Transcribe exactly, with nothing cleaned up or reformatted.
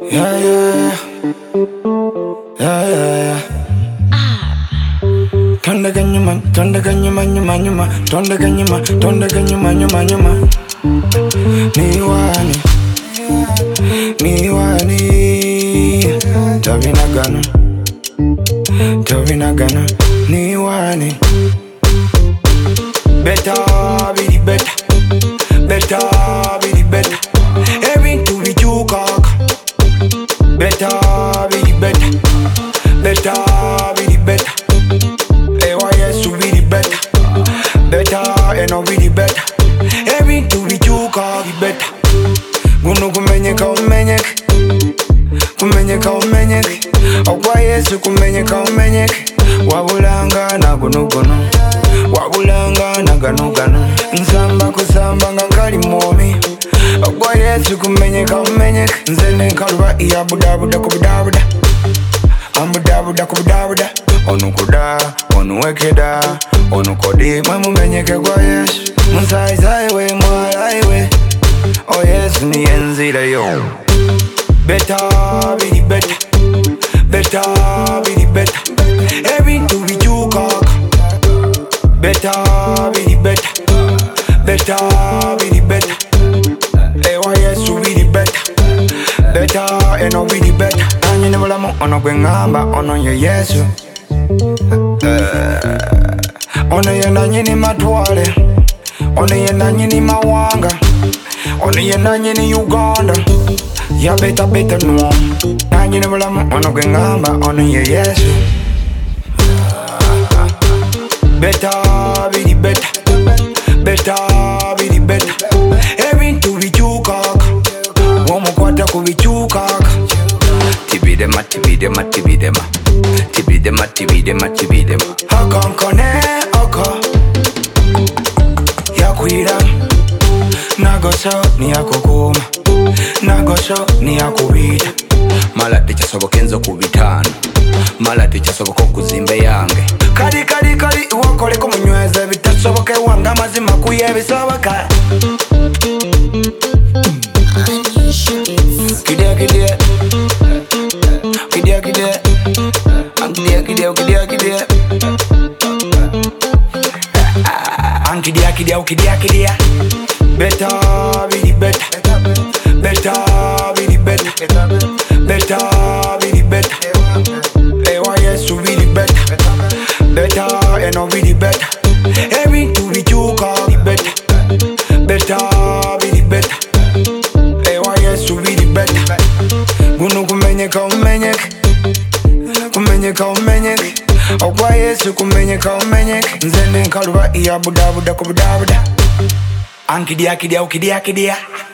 Yeah, yeah, yeah, yeah, yeah. Tonda kanyuma, tonda kanyuma, nyuma, nyuma, tonda kanyuma, tonda kanyuma, nyuma, nyuma. Ni wani, ni wani, tabina gana, tabina gana, ni wani. Better, be better, better, be better. Everything to be you cock. Better, be better, better, be better. A Y S to be better, better, and I'll be better. Everything to be you cock, better. Gunu kumenyeka umenyeka, kumenyeka umenyeka. A Y S kumenyeka umenyeka. Wabulanga na gunu gunu, wabulanga na ganu ganu. Nsamba kusamba ngankali momi. A Y S kumenyeka umenyeka. Nzene kaluba iya buda buda kubuda buda. Ambuda buda kubuda buda. Onukuda, onuwekeda, onukodi mwe mumenyeke kwa Yesu. Musaizaewe mwalaiwe, o Yesu ni enzile yo. Better, be better, better, be better. Everything to be you cock. Better, be better, better, be better. A Y S to be better, better, and I'll be better. Nanye ne bulamu ono gwe ngamba ono ye Yesu. Uh, ono ye nanye ni matwale, ono ye nanye ni mawanga, ono ye nanye ni Uganda. Ya beta beta no, nanye ne bulamu ono gwe ngamba ono ye Yesu. Better, be better, better, be better. Everything to be you cock, womukwata ku bichu cock. Tibidema, tibidema, tibidema, tibidema, tibidema, tibidema. Akankone aka yakwira, nagoso ni yakokuma, nagoso ni yakubita. Mala techasoboka enzo kubitano, mala techasoboka okuzimba yange. Kali kali kali wakoleko munyweze bitasoboke wanga amazima kuye bisoboka. Kidia kidia, kidia kidia, kidia kidia, kidia kidia. Kidia kidia, kidia kidia. Better, be better, better, be better, better, be better. A Y S to be better, better, and I'll be better. Everything to be you call better, better, be better. A Y S to be better. Gunu kumenyeka umenyeka, kumenyeka umenyeka. A Y S kumenyeka umenyeka. Nzene kaluba iya buda buda kubuda buda. Ankidia kidia ukidia kidia.